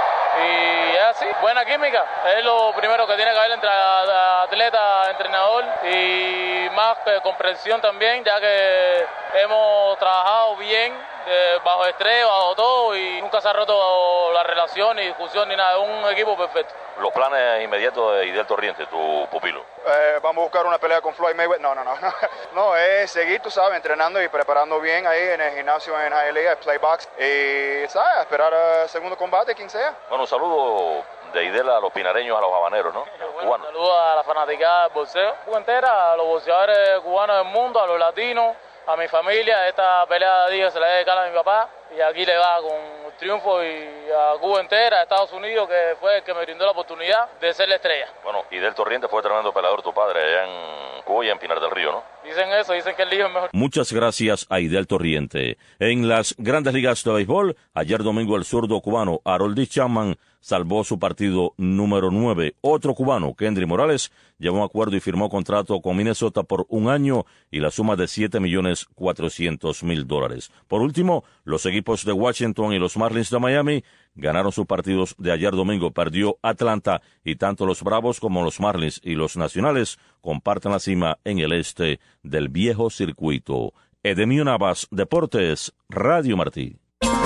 Y es así, buena química. Es lo primero que tiene que haber entre atleta, entrenador y más que comprensión también, ya que hemos trabajado bien, eh, bajo estrés, bajo todo, y nunca se ha roto la relación, ni discusión, ni nada. Es un equipo perfecto. Los planes inmediatos de Idel Torriente, tu pupilo. Eh, vamos a buscar una pelea con Floyd Mayweather. No, no, no. No, es seguir, tú sabes, entrenando y preparando bien ahí en el gimnasio en Hialeah, Playbox. Y, ¿sabes? Esperar el segundo combate, quien sea. Bueno, un saludo de Idel a los pinareños, a los habaneros, ¿no? Bueno, un saludo a la fanaticada del boxeo entera, a los boxeadores cubanos del mundo, a los latinos, a mi familia. Esta pelea de día se la dedica a mi papá y aquí le va con triunfo, y a Cuba entera, a Estados Unidos, que fue el que me brindó la oportunidad de ser la estrella. Bueno, Idel Torriente fue tremendo peleador tu padre allá en Cuba y en Pinar del Río, ¿no? Dicen eso, dicen que el hijo es mejor. Muchas gracias a Idel Torriente. En las grandes ligas de béisbol, ayer domingo el zurdo cubano Harold Chapman salvó su partido número nueve. Otro cubano, Kendry Morales, llevó un acuerdo y firmó contrato con Minnesota por un año y la suma de siete millones cuatrocientos mil dólares. Por último, los equipos de Washington y los Marlins de Miami ganaron sus partidos de ayer domingo. Perdió Atlanta y tanto los Bravos como los Marlins y los Nacionales comparten la cima en el este del viejo circuito. Edemio Navas, Deportes, Radio Martí.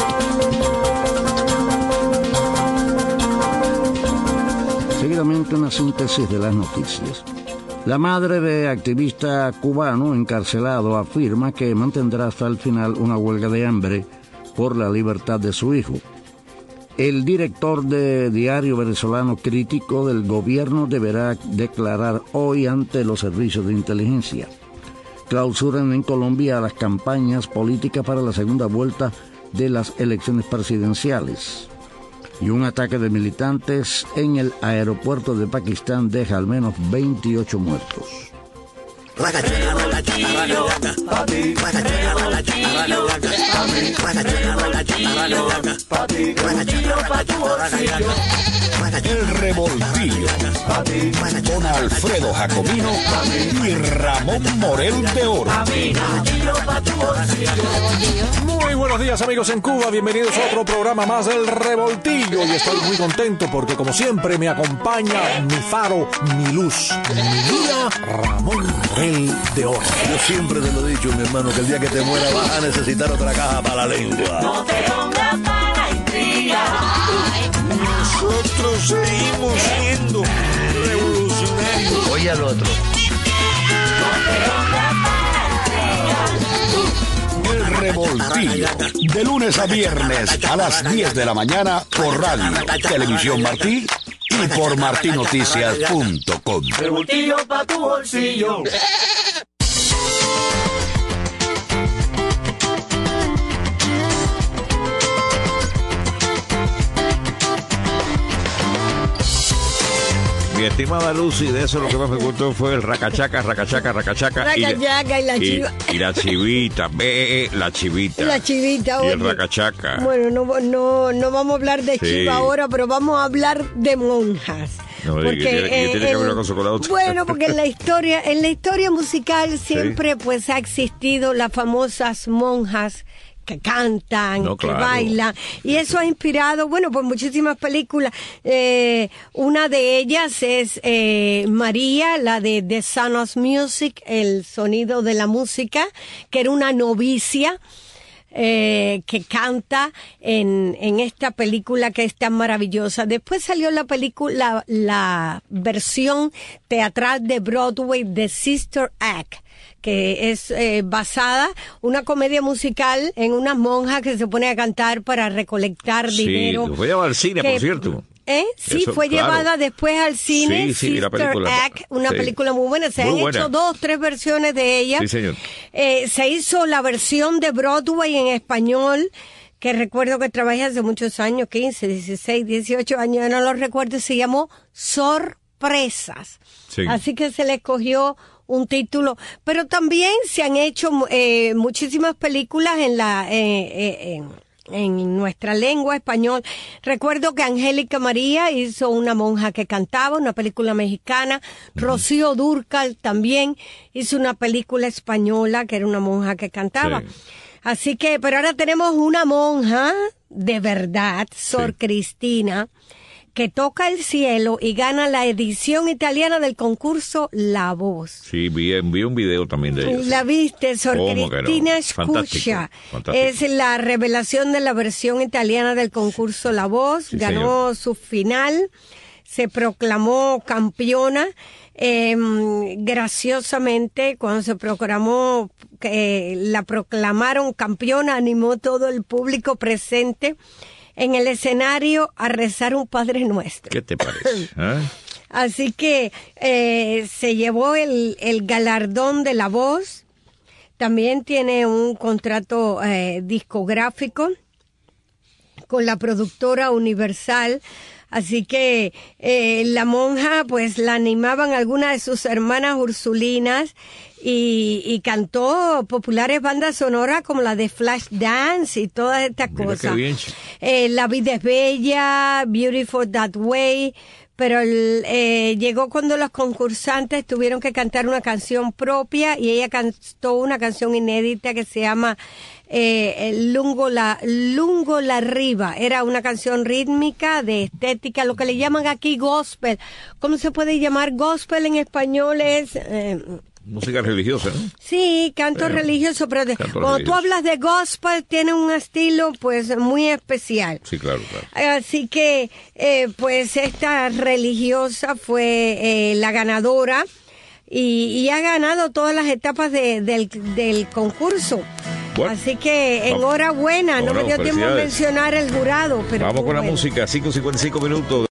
Seguidamente una síntesis de las noticias. La madre de activista cubano encarcelado afirma que mantendrá hasta el final una huelga de hambre por la libertad de su hijo. El director de Diario Venezolano Crítico del gobierno deberá declarar hoy ante los servicios de inteligencia. Clausuran en Colombia las campañas políticas para la segunda vuelta de las elecciones presidenciales. Y un ataque de militantes en el aeropuerto de Pakistán deja al menos veintiocho muertos. El Revoltillo con Alfredo Jacomino y Ramón Morel de Oro. Muy buenos días, amigos en Cuba, bienvenidos a otro programa más del Revoltillo, y estoy muy contento porque como siempre me acompaña mi faro, mi luz, mi guía, Ramón Morel de Oro. Yo siempre te lo he dicho, mi hermano, que el día que te muera vas a necesitar otra caja para la lengua. No te pongas para intrigar. Nosotros seguimos siendo revolucionarios. Oye al otro. El Revoltillo, de lunes a viernes a las diez de la mañana por Radio Televisión Martí y por martinoticias punto com. Revoltillo pa' tu bolsillo. Mi estimada Lucy, de eso lo que más me gustó fue el racachaca, racachaca, racachaca. Racachaca y la chiva. Y, y la chivita, ve, la chivita. La chivita, y oye. el racachaca. Bueno, no, no, no vamos a hablar de Sí. chiva ahora, pero vamos a hablar de monjas. No, Porque, y que tiene, eh, y tiene que ver el- una cosa con la otra. Bueno, porque en la historia, en la historia musical siempre pues ha existido las famosas monjas que cantan, No, que claro. bailan, y eso ha inspirado, bueno, pues muchísimas películas. Eh, una de ellas es eh, María, la de The Sound of Music, el sonido de la música, que era una novicia eh, que canta en, en esta película que es tan maravillosa. Después salió la película, la, la versión teatral de Broadway de Sister Act, que es eh, basada, una comedia musical en unas monjas que se pone a cantar para recolectar Sí, dinero. lo fue llevar al cine, que- por cierto. ¿Eh? Sí, Eso, fue claro. llevada después al cine, Sí, sí, la Sister película. Act, una Sí. película muy buena. Se Muy han buena. hecho dos, tres versiones de ella. Sí, señor. Eh, se hizo la versión de Broadway en español, que recuerdo que trabajé hace muchos años, quince, dieciséis, dieciocho años, no lo recuerdo, se llamó Sorpresas. Sí. Así que se le escogió un título, pero también se han hecho eh, muchísimas películas en la eh, eh, en, en nuestra lengua español. Recuerdo que Angélica María hizo Una monja que cantaba, una película mexicana. Rocío Dúrcal también hizo una película española que era una monja que cantaba. Sí. Así que, pero ahora tenemos una monja de verdad, Sor Cristina, que toca el cielo y gana la edición italiana del concurso La Voz. Sí, vi, vi un video también de ellos. La viste, Sor ¿Cómo que no? Cristina Fantástico, Escucha. fantástico. Es la revelación de la versión italiana del concurso La Voz. Sí, Ganó señor. su final, se proclamó campeona. Eh, graciosamente, cuando se proclamó, eh, la proclamaron campeona, animó todo el público presente en el escenario a rezar un Padre Nuestro. ¿Qué te parece? ¿Eh? Así que eh, se llevó el, el galardón de La Voz. También tiene un contrato eh, discográfico con la productora Universal. Así que eh, la monja, pues la animaban algunas de sus hermanas ursulinas y, y cantó populares bandas sonoras como la de Flashdance y todas estas Mira cosas. qué bien, chico. Eh, La vida es bella, Beautiful That Way, pero el, eh, llegó cuando los concursantes tuvieron que cantar una canción propia y ella cantó una canción inédita que se llama eh, Lungo la Lungo la Riva. Era una canción rítmica de estética, lo que le llaman aquí gospel. ¿Cómo se puede llamar gospel en español? Es eh, Música religiosa, ¿no? sí, canto Bueno, religioso, pero de- canto cuando tú religioso. hablas de gospel tiene un estilo pues muy especial. Sí, claro, claro. Así que, eh, pues esta religiosa fue eh, la ganadora y, y ha ganado todas las etapas de- del, del concurso. Bueno, Así que vamos. enhorabuena, no me Bueno, dio tiempo a felicidades. mencionar el jurado, pero Vamos con la bueno. música, cinco cincuenta y cinco minutos.